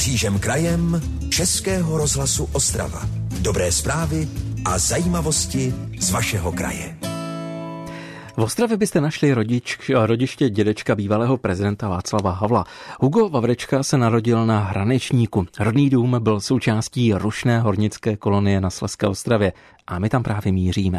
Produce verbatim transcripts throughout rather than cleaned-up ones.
Křížem krajem Českého rozhlasu Ostrava. Dobré zprávy a zajímavosti z vašeho kraje. V Ostravě byste našli rodič, rodiště dědečka bývalého prezidenta Václava Havla. Hugo Vavrečka se narodil na Hranečníku. Rodný dům byl součástí rušné hornické kolonie na Slezské Ostravě a my tam právě míříme.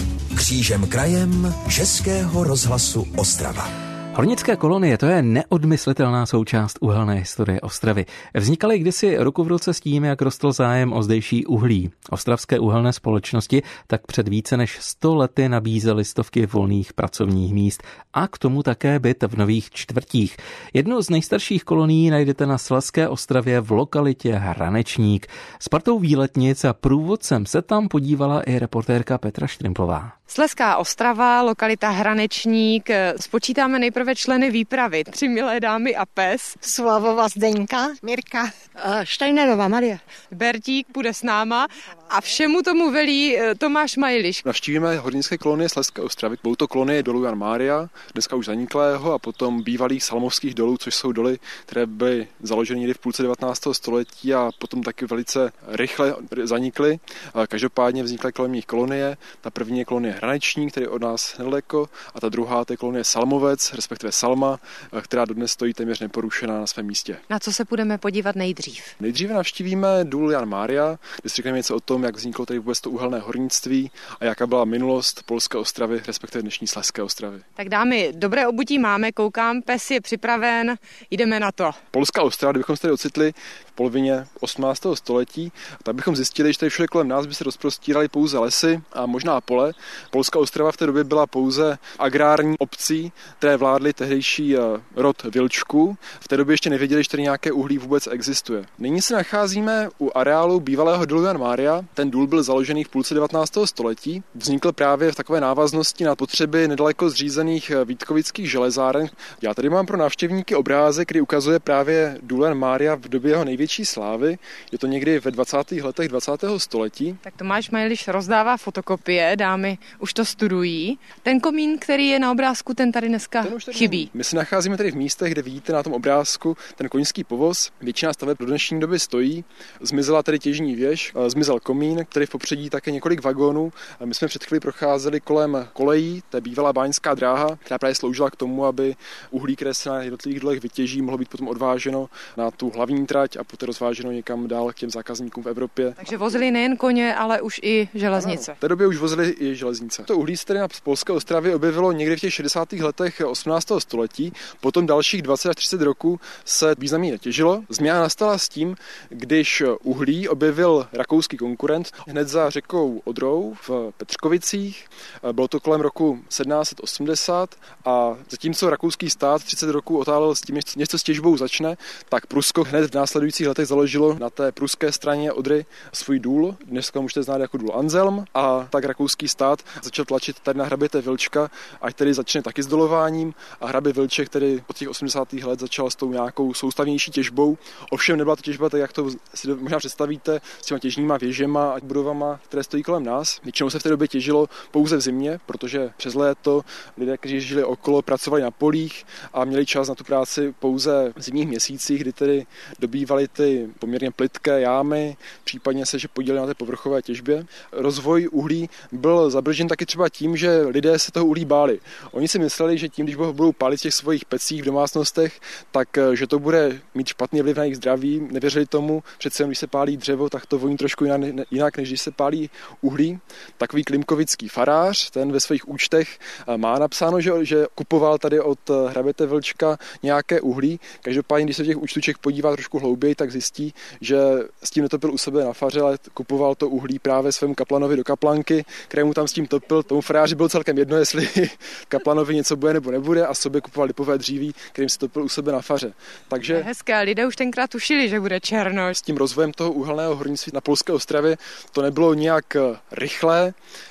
Křížem krajem Českého rozhlasu Ostrava. Hornické kolonie, to je neodmyslitelná součást uhelné historie Ostravy. Vznikaly kdysi ruku v ruce s tím, jak rostl zájem o zdejší uhlí. Ostravské uhelné společnosti tak před více než sto lety nabízely stovky volných pracovních míst a k tomu také byt v nových čtvrtích. Jednu z nejstarších kolonií najdete na Slezské Ostravě v lokalitě Hranečník. S partou výletnic a průvodcem se tam podívala i reportérka Petra Štrimplová. Slezská Ostrava, lokalita Hranečník. Spočítáme nejprve členy výpravy. Tři milé dámy a pes. Slavova Zdeňka, Mirka, Štajnerová Marie. Bertík půjde s náma a všemu tomu velí Tomáš Majliš. Navštívíme hornické kolonie Slezské Ostravy. Budou to kolonie dolu Jan Mária, dneska už zaniklého, a potom bývalých salmovských dolů, což jsou doly, které byly založeny někdy v půlce devatenáctého století a potom taky velice rychle zanikly. Každopádně vznikly kolem nich kolonie. Ta první je kolonie Hranečník, který je od nás nedaleko, a ta druhá to je kolonie Salmovec, respektive Salma, která dodnes stojí téměř neporušená na svém místě. Na co se budeme podívat nejdřív? Nejdříve navštívíme důl Jan Mária, kde si řekneme něco o tom, jak vzniklo tady vůbec to uhelné hornictví a jaká byla minulost polské Ostravy, respektive dnešní Slezské Ostravy. Tak dámy, dobré obutí máme, koukám, pes je připraven, jdeme na to. Polská Ostrava, kdybychom se tady ocitli v polovině osmnáctého století, tak bychom zjistili, že tady všude kolem nás by se rozprostíraly pouze lesy a možná pole. Polská Ostrava v té době byla pouze agrární obcí, které vládly tehdejší rod Vilčků. V té době ještě nevěděli, že tady nějaké uhlí vůbec existuje. Nyní se nacházíme u areálu bývalého dolu Jan Mária. Ten důl byl založený v půlce devatenáctého století. Vznikl právě v takové návaznosti na potřeby nedaleko zřízených vítkovických železáren. Já tady mám pro návštěvníky obrázek, který ukazuje právě důl Jan Mária v době jeho největší slávy. Je to někdy ve dvacátých letech dvacátého století. Tak Tomáš Majliš rozdává fotokopie, dámy už to studují. Ten komín, který je na obrázku, ten tady dneska ten tady chybí. My se nacházíme tady v místech, kde vidíte na tom obrázku ten koňský povoz. Většina staveb do dnešní doby stojí. Zmizela tady těžní věž, zmizel komín, který v popředí také několik vagónů. My jsme před chvíli procházeli kolem kolejí, to je bývalá báňská dráha, která právě sloužila k tomu, aby uhlí, které se na jednotlivých dolech vytěží, mohlo být potom odváženo na tu hlavní trať a poté rozváženo někam dál k těm zákazníkům v Evropě. Takže vozili nejen koně, ale už i železnice. Ano, v té době už vozili i železnice. To uhlí se tady na Polské Ostravě objevilo někdy v těch šedesátých letech osmnáctého století. Potom dalších dvacet až třicet roků se významně netěžilo. Změna nastala s tím, když uhlí objevil rakouský konkurent hned za řekou Odrou v Petřkovicích. Bylo to kolem roku sedmnáct set osmdesát a zatímco rakouský stát třicet roků otálel s tím, že něco s těžbou začne, tak Prusko hned v následujících letech založilo na té pruské straně Odry svůj důl, dneska můžete znát jako důl Anselm, a tak rakouský stát začal tlačit tady na hraběte Vilčka, ať tedy začne taky s dolováním, a hrabě Vilček tedy od těch osmdesátých let začal s tou nějakou soustavnější těžbou. Ovšem nebyla to těžba tak, jak to si možná představíte, s těma těžníma věžema a budovama, které stojí kolem nás. Většinou se v té době těžilo pouze v zimě, protože přes léto lidé, kteří žili okolo, pracovali na polích a měli čas na tu práci pouze v zimních měsících, kdy tedy dobývali ty poměrně plytké jámy, případně se že podíleli na té povrchové těžbě. Rozvoj uhlí byl zabržen taky třeba tím, že lidé se toho uhlí báli. Oni si mysleli, že tím, když budou pálit v těch svých pecích v domácnostech, tak že to bude mít špatný vliv na jejich zdraví. Nevěřili tomu, přece když se pálí dřevo, tak to voní trošku jinak, než když se pálí uhlí. Takový klimkovický farář, ten ve svých účtech má napsáno, že, že kupoval tady od hraběte Vlčka nějaké uhlí. Každopádně, když se v těch účtuček podívá trošku hlouběji, tak zjistí, že s tím netopil u sebe na faře, ale kupoval to uhlí právě svému kaplanovi do kaplanky, kterému tam s tím topil. Tomu faráři bylo celkem jedno, jestli kaplanovi něco bude nebo nebude, a sobě kupoval lipové dříví, kterým si topil u sebe na faře. Takže je hezké, lidé už tenkrát tušili, že bude černo. S tím rozvojem toho uhelného hornictví na Polské Ostravě to nebylo nějak rychlé.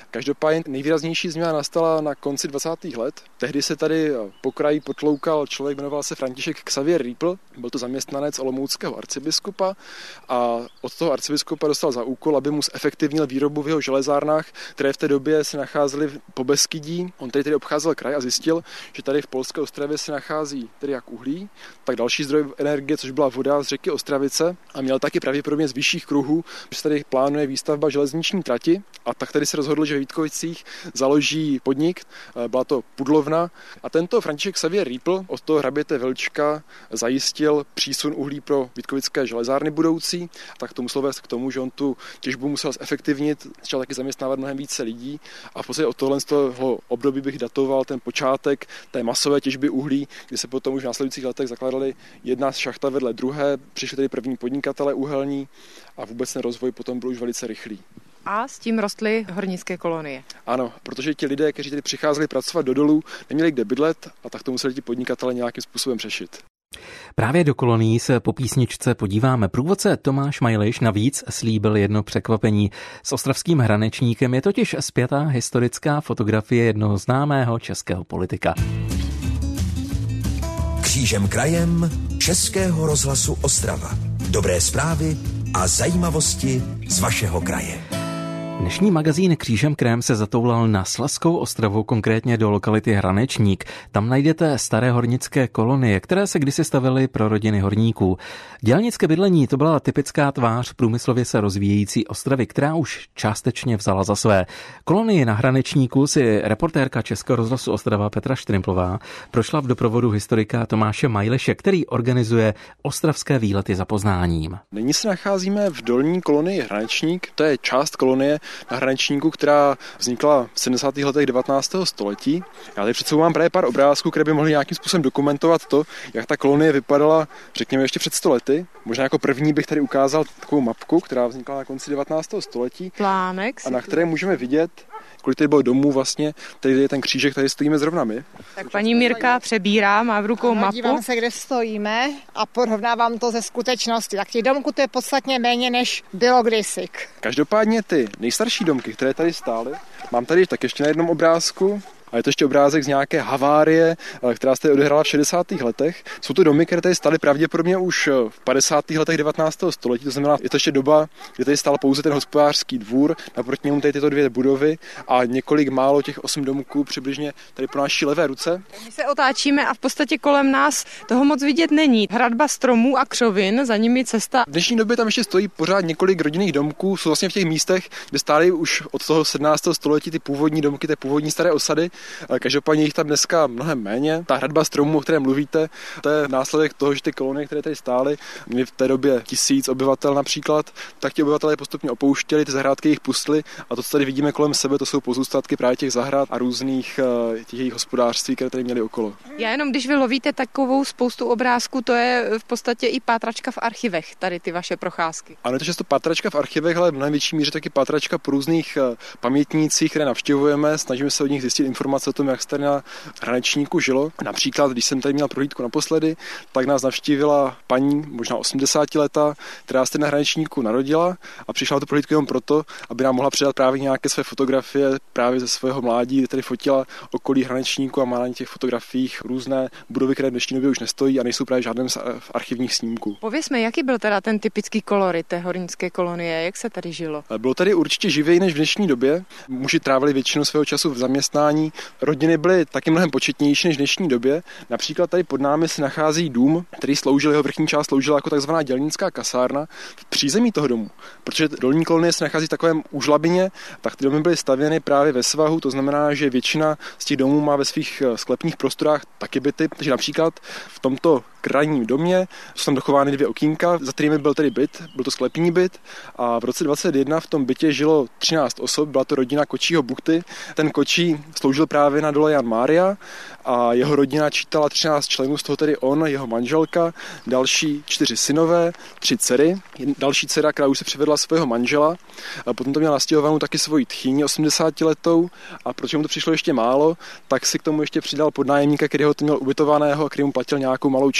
Každopádně nejvýraznější změna nastala na konci dvacátých let. Tehdy se tady po kraji potloukal člověk, jmenoval se František Xavier Riepl, byl to zaměstnanec olomouckého arcibiskupa a od toho arcibiskupa dostal za úkol, aby mu zefektivnil výrobu v jeho železárnách, které v té době se nacházely po Beskydí. On tady tedy obcházel kraj a zjistil, že tady v polské Ostravě se nachází tedy jak uhlí, tak další zdroj energie, což byla voda z řeky Ostravice, a měl taky pravděpodobně z vyšších kruhů, že se tady plánuje výstavba železniční trati, a tak tady se rozhodl, že v Vítkovicích založí podnik, byla to pudlovna, a tento František Xavier Riepl od toho hraběte Vlčka zajistil přísun uhlí pro vítkovické železárny budoucí, tak to muselo vést k tomu, že on tu těžbu musel zefektivnit, začal taky zaměstnávat mnohem více lidí, a v podstatě od tohle z toho období bych datoval ten počátek té masové těžby uhlí, kdy se potom už v následujících letech zakladaly jedna šachta vedle druhé, přišli tedy první podnikatelé uhelní a vůbec ten rozvoj potom byl už velice rychlý. A s tím rostly hornické kolonie. Ano, protože ti lidé, kteří tady přicházeli pracovat do dolů, neměli kde bydlet, a tak to museli ti podnikatelé nějakým způsobem řešit. Právě do kolonií se po písničce podíváme. Průvodce Tomáš Majliš navíc slíbil jedno překvapení. S ostravským hranečníkem je totiž spjatá historická fotografie jednoho známého českého politika. Křížem krajem Českého rozhlasu Ostrava. Dobré zprávy a zajímavosti z vašeho kraje. Dnešní magazín Křížem krajem se zatoulal na Slezskou Ostravu, konkrétně do lokality Hranečník. Tam najdete staré hornické kolonie, které se kdysi stavily pro rodiny horníků. Dělnické bydlení to byla typická tvář průmyslově se rozvíjející Ostravy, která už částečně vzala za své. Kolonii na Hranečníku si reportérka Českého rozhlasu Ostrava Petra Štrimplová prošla v doprovodu historika Tomáše Majliše, který organizuje ostravské výlety za poznáním. Nyní se nacházíme v dolní kolonii Hranečník, to je část kolonie na Hranečníku, která vznikla v sedmdesátých letech devatenáctého století. Já tady před sebou mám právě pár obrázků, které by mohly nějakým způsobem dokumentovat to, jak ta kolonie vypadala, řekněme, ještě před sto lety. Možná jako první bych tady ukázal takovou mapku, která vznikla na konci devatenáctého století. Plánek. A na které můžeme vidět, kolik tady bylo domů vlastně, tady je ten křížek, tady stojíme zrovna my. Tak paní Mirka přebírá, má v rukou ano, mapu. Dívám se, kde stojíme a porovnávám to ze skutečnosti. Tak těch domků to je podstatně méně, než bylo kdysi. Každopádně ty nejstarší domky, které tady stály, mám tady tak ještě na jednom obrázku. A je to ještě obrázek z nějaké havárie, která se tady odehrála v šedesátých letech. Jsou to domy, které tady stály pravděpodobně už v padesátých letech devatenáctého století, to znamená, je to ještě doba, kdy tady stál pouze ten hospodářský dvůr, naproti němu tady tyto dvě budovy a několik málo těch osm domků přibližně tady po naší levé ruce. My se otáčíme a v podstatě kolem nás toho moc vidět není. Hradba stromů a křovin, za nimi cesta. V dnešní době tam ještě stojí pořád několik rodinných domků, jsou vlastně v těch místech, kde stály už od toho sedmnáctého století ty původní domky, ty původní staré osady. Každopádně jich tam dneska mnohem méně. Ta hradba stromů, o které mluvíte, to je následek toho, že ty kolonie, které tady stály, měly v té době tisíc obyvatel například, tak ti obyvatelé postupně opouštěli, ty zahrádky jich pustili, a to, co tady vidíme kolem sebe, to jsou pozůstatky právě těch zahrad a různých těch jejich hospodářství, které tady měly okolo. Já jenom, když vy lovíte takovou spoustu obrázků, to je v podstatě i pátračka v archivech, tady ty vaše procházky. Ano, je to často pátračka v archivech, ale v mnohem větší míře taky pátračka po různých pamětnících, které navštěvujeme, snažíme se od nich zjistit informace o tom, jak se tady na Hranečníku žilo. Například, když jsem tady měl prohlídku naposledy, tak nás navštívila paní, možná osmdesátiletá, která se na Hranečníku narodila a přišla na tu prohlídku jenom proto, aby nám mohla předat právě nějaké své fotografie právě ze svého mládí, kdy tady fotila okolí Hranečníku a má na těch fotografiích různé budovy, které v dnešní době už nestojí a nejsou právě žádném z archivních snímků. Povězme, jaký byl teda ten typický kolorit té hornické kolonie, jak se tady žilo? Bylo tady určitě živěji než v dnešní době. Muži trávili většinu svého času v zaměstnání. Rodiny byly taky mnohem početnější než v dnešní době. Například tady pod námi se nachází dům, který sloužil, jeho vrchní část sloužila jako takzvaná dělnická kasárna v přízemí toho domu. Protože dolní kolonie se nachází v takovém úžlabině, tak ty domy byly stavěny právě ve svahu, to znamená, že většina z těch domů má ve svých sklepních prostorách taky byty. Takže například v tomto krajním domě jsou tam dochovány dvě okýnka, za kterými byl tedy byt, byl to sklepní byt, a v roce dvacet jedna v tom bytě žilo třináct osob, byla to rodina Kočího Buchty. Ten Kočí sloužil právě na dole Jan Mária a jeho rodina čítala třináct členů, z toho tedy on, jeho manželka, další čtyři synové, tři dcery. Další dcera, která už se přivedla svého manžela, a potom to měla nastěhovanou taky svoji tchýni osmdesátiletou, a protože mu to přišlo ještě málo, tak si k tomu ještě přidal podnájemníka, který ho to měl ubytovaného a který mu platil nějakou malou činnost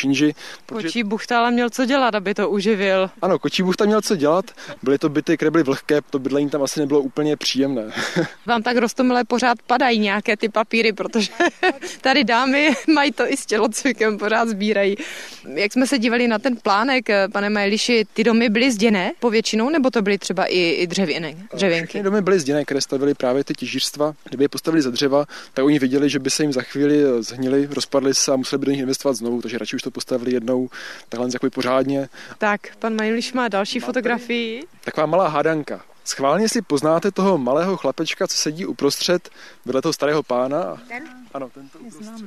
Činži. Kočí buchta ale měl co dělat, aby to uživil. Ano, Kočí buchta měl co dělat, byly to byty, které byly vlhké, to bydlení tam asi nebylo úplně příjemné. Vám tak roztomilé pořád padají nějaké ty papíry, protože tady dámy mají to i s tělocvikem, pořád sbírají. Jak jsme se dívali na ten plánek, pane Majliši, ty domy byly zděné povětšinou, nebo to byly třeba i, i dřevěny, dřevěnky? Všechny domy byly zděné, které stavili právě ty těžířstva. Kdyby je postavili ze dřeva, tak oni viděli, že by se jim za chvíli zhnili, rozpadli se a museli by do nich investovat znovu, takže radši už to postavili jednou takhle jako pořádně. Tak, pan Majliš má další fotografii. Taková malá hádanka. Schválně si poznáte toho malého chlapečka, co sedí uprostřed vedle toho starého pána. Ten? Ano, tento uprostřed.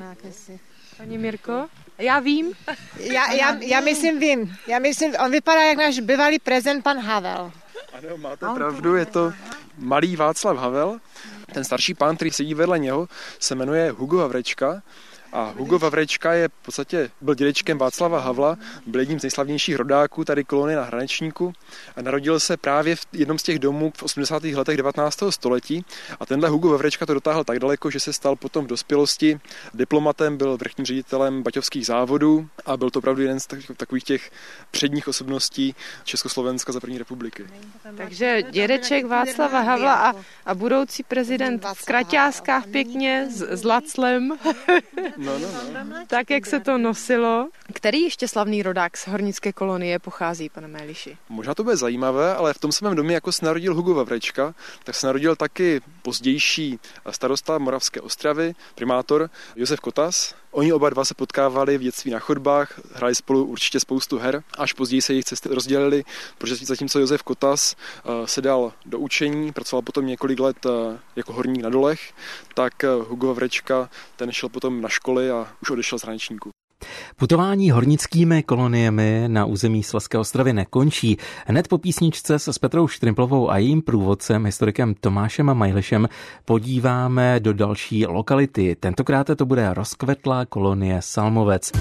Paní Mirko? Já vím. Já, já, já myslím vím. Já myslím, on vypadá jak náš bývalý prezident pan Havel. Ano, máte pravdu, je to malý Václav Havel. Ten starší pán, který sedí vedle něho, se jmenuje Hugo Vavrečka. A Hugo Vavrečka je v podstatě, byl dědečkem Václava Havla, byl jedním z nejslavnějších rodáků tady kolonie na Hranečníku a narodil se právě v jednom z těch domů v osmdesátých letech devatenáctého století. A tenhle Hugo Vavrečka to dotáhl tak daleko, že se stal potom v dospělosti diplomatem, byl vrchním ředitelem baťovských závodů a byl to opravdu jeden z takových těch předních osobností Československa za první republiky. Takže dědeček Václava Havla a, a budoucí prezident v kraťáskách pěkně s, s laclem. No, no, no. Tak, jak se to nosilo. Který ještě slavný rodák z hornické kolonie pochází, pane Majliši? Možná to bude zajímavé, ale v tom samém domě, jako se narodil Hugo Vavrečka, tak se narodil taky pozdější starosta Moravské Ostravy, primátor Josef Kotas. Oni oba dva se potkávali v dětství na chodbách, hráli spolu určitě spoustu her, až později se jejich cesty rozdělily, protože zatímco Josef Kotas se dal do učení, pracoval potom několik let jako horník na dolech, tak Hugo Vavrečka ten šel potom na školy a už odešel z Hranečníku. Putování hornickými koloniemi na území Slezské Ostravy nekončí. Hned po písničce se s Petrou Štrimplovou a jejím průvodcem, historikem Tomášem Majlišem, podíváme do další lokality. Tentokrát to bude rozkvetlá kolonie Salmovec.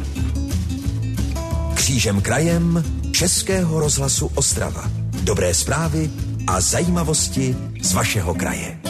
Křížem krajem Českého rozhlasu Ostrava. Dobré zprávy a zajímavosti z vašeho kraje.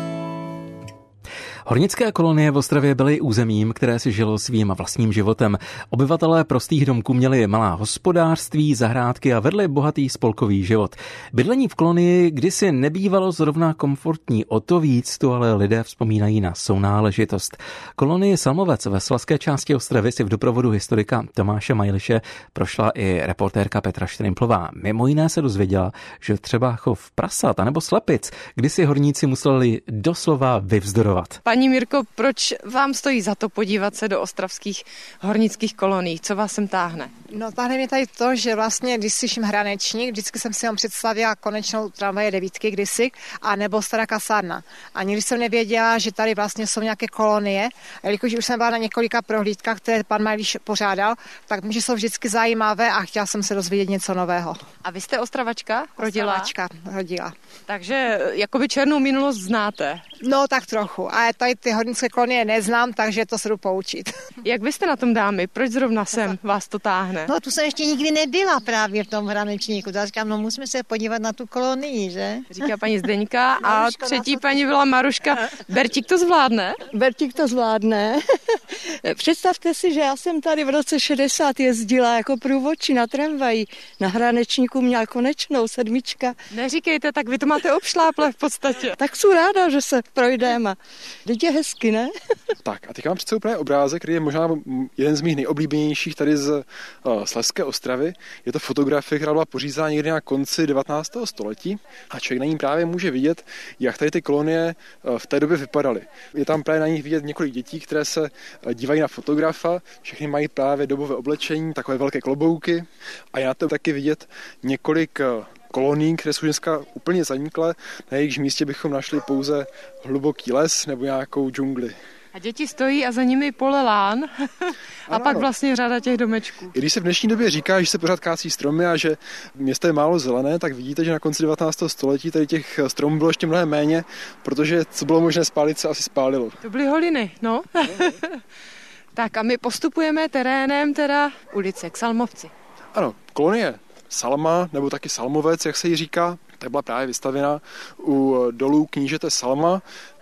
Hornické kolonie v Ostravě byly územím, které si žilo svým vlastním životem. Obyvatelé prostých domků měli malá hospodářství, zahrádky a vedli bohatý spolkový život. Bydlení v kolonii kdysi nebývalo zrovna komfortní, o to víc tu ale lidé vzpomínají na sounáležitost. Kolonii Salmovec ve slezské části Ostravy si v doprovodu historika Tomáše Majliše prošla i reportérka Petra Štrimplová. Mimo jiné se dozvěděla, že třeba chov prasat anebo slepic kdysi horníci museli doslova vyvzdorovat. Paní Mirko, proč vám stojí za to podívat se do ostravských hornických kolonií? Co vás sem táhne? No táhne mě tady to, že vlastně, když slyším Hranečník, vždycky jsem si ho představila konečnou tramvaje devítky kdysi, a nebo stará kasárna. A nikdy jsem nevěděla, že tady vlastně jsou nějaké kolonie. A jelikož už jsem byla na několika prohlídkách, které pan Majliš pořádal, tak mě jsou vždycky zajímavé a chtěla jsem se dozvědět něco nového. A vy jste Ostravačka? Rodila? Ostravačka rodila. Takže jakoby černou minulost znáte? No tak trochu. A tady ty hornické kolonie neznám, takže to se jdu poučit. Jak vy jste na tom, dámy? Proč zrovna sem vás to táhne? No tu jsem ještě nikdy nebyla právě v tom Hranečníku. Tak říkám, no musíme se podívat na tu kolonii, že? Říká paní Zdeňka a třetí paní byla Maruška. Bertík to zvládne? Bertík to zvládne. Představte si, že já jsem tady v roce šedesát jezdila jako průvodčí na tramvaji. Na Hranečníku měla konečnou sedmička. Neříkejte, tak vy to máte obšláple v podstatě. Tak jsem ráda, že se projdeme. Teď je hezky, ne? Tak a teď mám přece úplně obrázek, který je možná jeden z mých nejoblíbenějších tady z uh, Slezské Ostravy. Je to fotografie, která byla pořízena někdy na konci devatenáctého století a člověk na ní právě může vidět, jak tady ty kolonie uh, v té době vypadaly. Je tam právě na nich vidět několik dětí, které se uh, dívají na fotografa, všechny mají právě dobové oblečení, takové velké klobouky a je na to taky vidět několik uh, kolonií, které jsou dneska úplně zaniklé, na jejichž místě bychom našli pouze hluboký les nebo nějakou džungli. A děti stojí a za nimi pole lán a ano, pak vlastně řada těch domečků. I když se v dnešní době říká, že se pořád kácí stromy a že město je málo zelené, tak vidíte, že na konci devatenáctého století tady těch stromů bylo ještě mnohem méně, protože co bylo možné spálit, se asi spálilo. To byly holiny, no. Tak a my postupujeme terénem teda ulice k Salmovci. Ano, kolonie Salma, nebo taky Salmovec, jak se jí říká, ta byla právě vystavěna u dolů knížete Salma.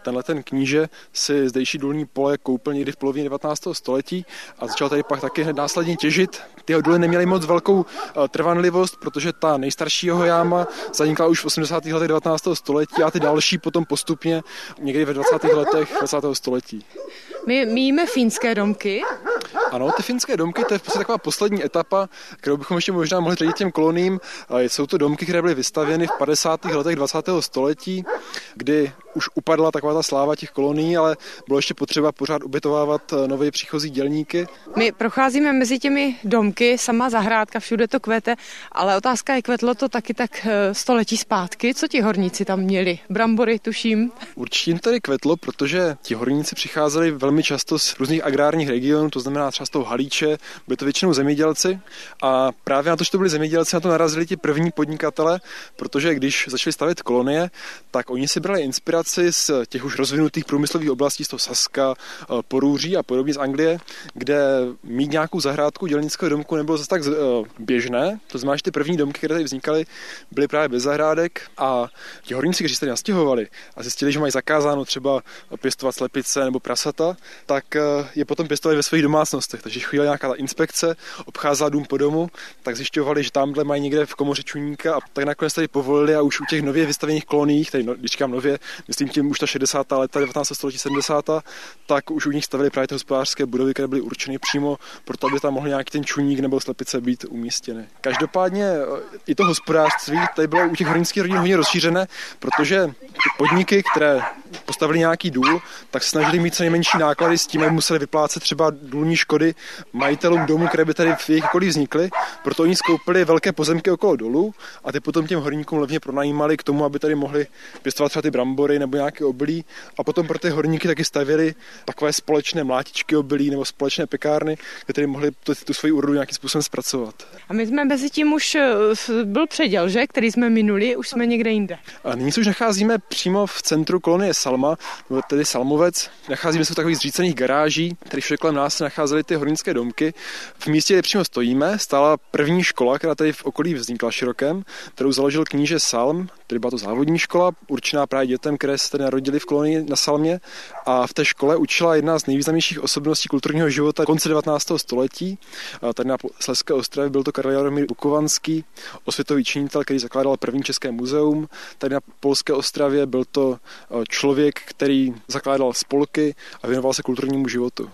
Tenhle ten kníže si zdejší důlní pole koupil někdy v polovině devatenáctého století a začal tady pak taky hned následně těžit. Ty důly neměly moc velkou trvanlivost, protože ta nejstarší jeho jáma zanikla už v osmdesátých letech devatenáctého století a ty další potom postupně někdy ve dvacátých letech dvacátého století. My míme finské domky. Ano, ty finské domky, to je v podstatě taková poslední etapa, kterou bychom ještě možná mohli řadit těm koloniím. Jsou to domky, které byly vystavěny v padesátých letech dvacátého století, kdy už upadla taková ta sláva těch kolonií, ale bylo ještě potřeba pořád ubytovávat nové příchozí dělníky. My procházíme mezi těmi domky, sama zahrádka, všude to kvete, ale otázka je, kvetlo to taky tak století zpátky. Co ti horníci tam měli? Brambory, tuším. Určitě jim tady kvetlo, protože ti horníci přicházeli velmi často z různých agrárních regionů, to znamená třeba z toho Halíče, byli to většinou zemědělci a právě na to, že to byli zemědělci, na to narazili ti první podnikatele, protože když začali stavět kolonie, tak oni si brali inspiraci z těch už rozvinutých průmyslových oblastí, z toho Saska, Porúří a podobně z Anglie, kde mít nějakou zahrádku dělnického domku nebylo zase tak běžné. To znamená, že ty první domky, které tady vznikaly, byly právě bez zahrádek a ti horníci, kteří se tady nastěhovali a zjistili, že mají zakázáno třeba pěstovat slepice nebo prasata, tak je potom pěstovali ve svých domácnostech. Takže když chodila nějaká ta inspekce, obcházela dům po domu, tak zjišťovali, že tamhle mají někde v komoře čuníka a tak nakonec tady povolili a už u těch nově vystavených koloniích, tady no, když říkám nově, myslím tím už ta šedesátá léta, devatenáctého století, sedmdesátá, tak už u nich stavili právě ty hospodářské budovy, které byly určeny přímo proto, aby tam mohl nějaký ten čuník nebo slepice být umístěny. Každopádně i to hospodářství tady bylo u těch hornických rodin hodně rozšířené, protože ty podniky, které postavili nějaký důl, tak se snažili mít co nejmenší náklady s tím, aby museli vyplácet třeba důlní škody majitelům domů, které by tady v jejich okolí vznikly. Proto oni skoupili velké pozemky okolo dolu a ty potom těm horníkům levně pronajímali k tomu, aby tady mohli pěstovat třeba ty brambory nebo nějaké obilí. A potom pro ty horníky taky stavěli takové společné mlátičky obilí nebo společné pekárny, kde tady mohli tu, tu svoji úrodu nějakým způsobem zpracovat. A my jsme mezi tím už byl předěl, že? Který jsme minuli, už jsme někde jinde. A nyní se už nacházíme přímo v centru kolonie Salma, tedy Salmovec. Nacházíme se v takových zřícených garáží, které všude kolem nás se nacházely ty hornické domky. V místě, kde přímo stojíme, stála první škola, která tady v okolí vznikla Širokém, kterou založil kníže Salm, tedy byla to závodní škola, určená právě dětem, které se tady narodili v kolonii na Salmě. A v té škole učila jedna z nejvýznamnějších osobností kulturního života konce devatenáctého století. A tady na Slezské Ostravě byl to Karel Jaromír Bukovanský, osvětový činitel, který zakládal první české muzeum. Tady na Polské Ostravě byl to člověk, který zakládal spolky a věnoval se kulturnímu životu.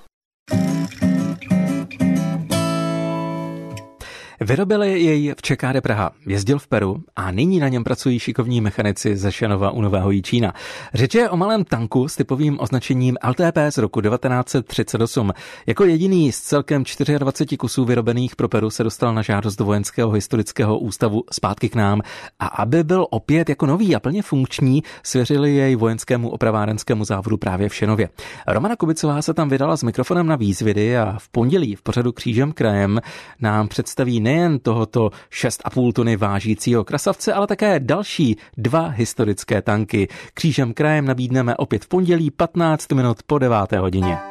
Vyrobili jej v Čekáde Praha, jezdil v Peru a nyní na něm pracují šikovní mechanici ze Šanova u Nového Jičína. Řeč je o malém tanku s typovým označením L T P z roku devatenáct set třicet osm. Jako jediný z celkem dvacet čtyři kusů vyrobených pro Peru se dostal na žádost Vojenského historického ústavu zpátky k nám a aby byl opět jako nový a plně funkční, svěřili jej Vojenskému opravárenskému závodu právě v Šenově. Romana Kubicová se tam vydala s mikrofonem na výzvědy a v pondělí v pořadu Křížem krajem nám představí nejen tohoto šest a půl tuny vážícího krasavce, ale také další dva historické tanky. Křížem krajem nabídneme opět v pondělí patnáct minut po deváté hodině.